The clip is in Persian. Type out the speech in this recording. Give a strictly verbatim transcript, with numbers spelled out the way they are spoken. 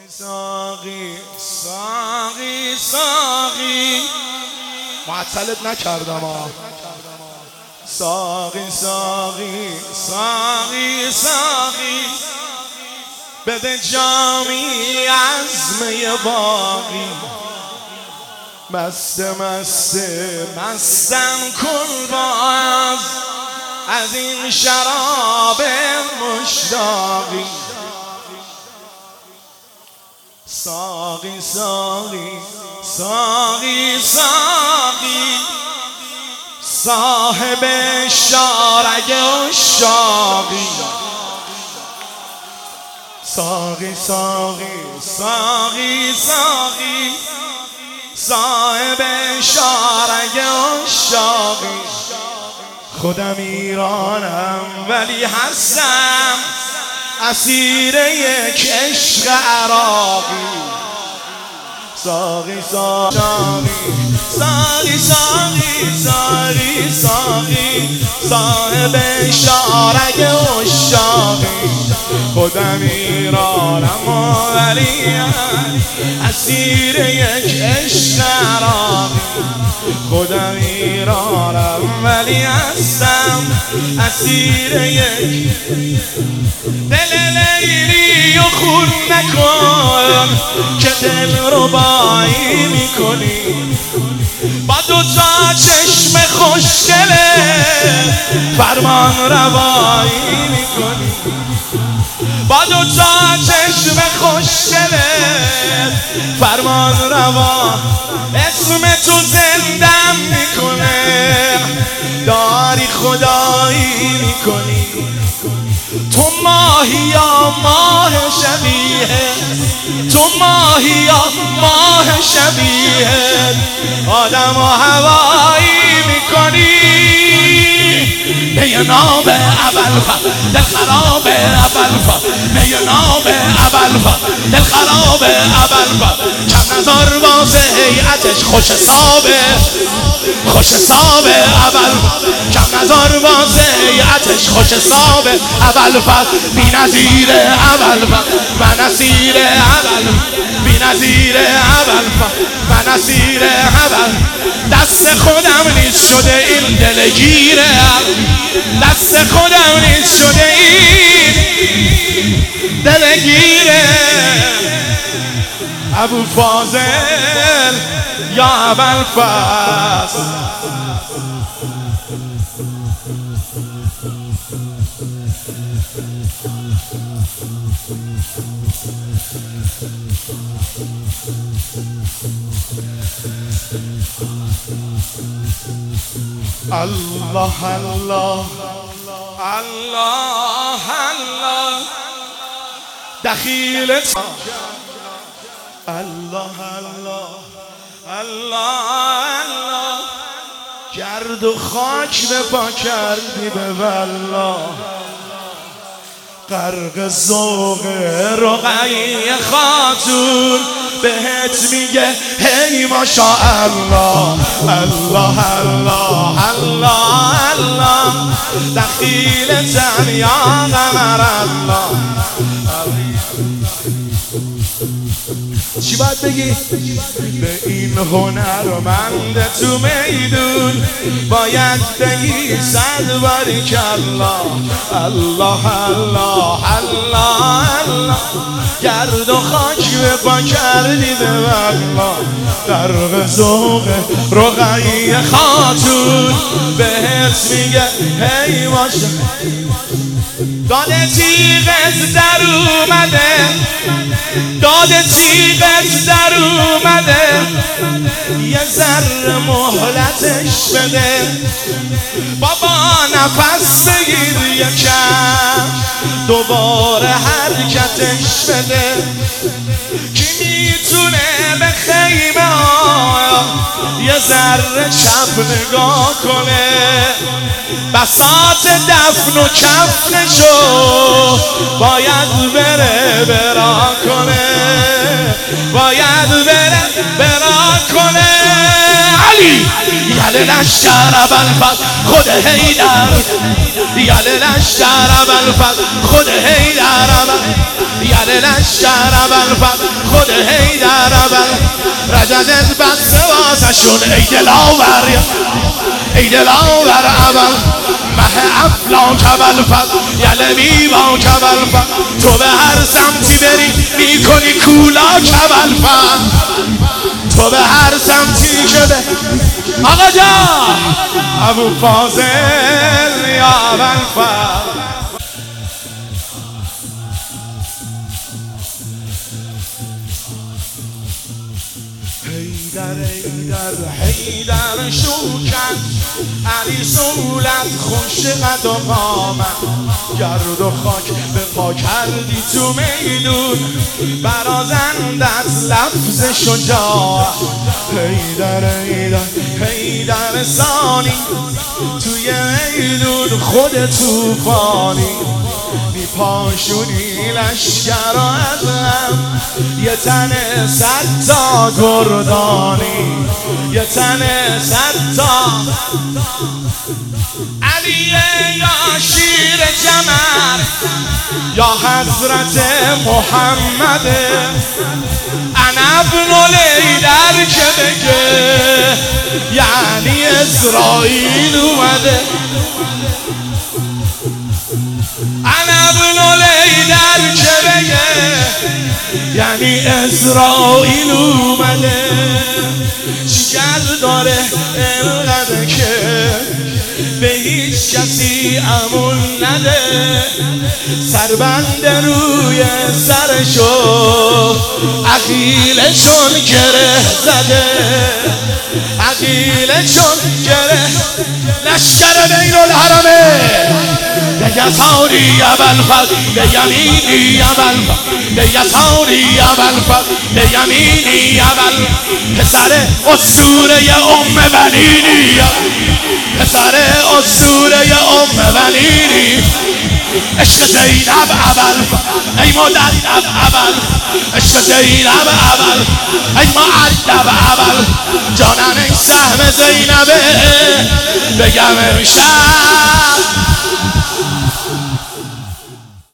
ساقی ساقی ساقی معطلت نکردم ها. ساقی ساقی ساقی ساقی بده جامی از می باقی. مست مست مستم کن باز از این شراب مشتاقی. ساقی ساقی ساقی ساقی صاحب شارگ عشاقی. ساقی ساقی ساقی ساقی صاحب شارگ عشاقی. خودم ایرانم ولی هستم اسیر یک عشق عراقی. ساقی ساقی ساقی ساقی ساقی ساقی صاحب شارگ عشاقی. خودم ایرانم ولی اسیر یک عشق عراقی. خودم ایرانم ولی هستم اسیر یک دل لیلی و خون نکن که دل رو بایی میکنی. با دو تا چشم خوشگله فرمان روایی میکنی. با دو تا چشم خوشگله فرمان روا اسم تو زندم میکنه. داری خدایی میکنی. تو ماهی یا ماه شبیه تو ماهی یا ماه شبیه آدم و هوایی میکنی. به نام ابوالفضل دل خراب ابوالفضل به نام ابوالفضل دل خراب ابوالفضل. کم نظر واسه هیئتش خوش حسابه خوش حسابه ابوالفضل. کم نظر واسه هیئتش خوش حسابه ابوالفضل. بی‌نظیر ابوالفضل و نصیر ابوالفضل. بی‌نظیر ابوالفضل و نصیر ابوالفضل. دست خودم نیست شده این دلگیره. دست خودم نیست شده این دلگیره. ابوالفاضل یا ابوالفضل. الله الله الله الله دخیلت. الله الله الله الله گرد و خاک به پا کردی به والله. غرق ذوق رقیه خاتون بهت میگه هی ماشاءالله. الله الله الله الله دخیلتم یا قمر الله. چی باید بگی؟ به این هنرمند تو میدون باید بگی صد باریکالله. الله الله الله الله گرد و خاک به پا کردی به والله. غرق ذوق رقیه خاتون بهت میگه هی باشه. داده تیغت در اومده داده تیغت در اومده. یه ذره مهلتش بده. بابا نفس بگیر یکم دوباره حرکتش بده. کی میتونه به خیمه ها یه ذره چپ نگاه کنه. بساط دفن و کفنشو باید بره برا کنه. باید بره برا کنه. علی علی یل لشکر ابوالفضل خود حیدر یل لشکر ابوالفضل خود حیدر یل لشکر ابوالفضل خود حیدر رجزت بسته واسشون ای دلاور ای دلاور اول مه افلاک ابوالفضل یل بیباک ابوالفضل تو به هر سمتی بری میکنی کولاک ابوالفضل تو به هر سمتی شده آقا جان ابو فاضل یا ابوالفضل حیدر حیدر حیدر شوکت علی سولت خوش قد و قامت گرد و خاک به پا کردی تو میدون برازندت لفظ شجاع حیدر حیدر حیدر ثانی توی میدون خود توفانی پاشونی لشکر از هم یه تن صد تا گردانی یه تن صد تا علی یا شیر جمر یا حضرت محمد انا ابن لیدر که بگه یعنی اسرائیل اومده انا ابن لیدر که بگه یعنی اسرائیل اومده چیگر داره اینقدر که به هیچ کسی امون نده سربند روی سرشو عقیلشون گره زده عقیلشون گره لشکر بین الحرمه به یساری ابوالفضل به یمینی ابوالفضل به یساری ابوالفضل به یمینی ابوالفضل پسر اسطوره ام بنینی پسر اسطوره ام بنینی عشق زینب ابوالفضل ای مدلب ابوالفضل عشق زینب ابوالفضل ای معدب ابوالفضل جانم این سهم زینبه بگم امشب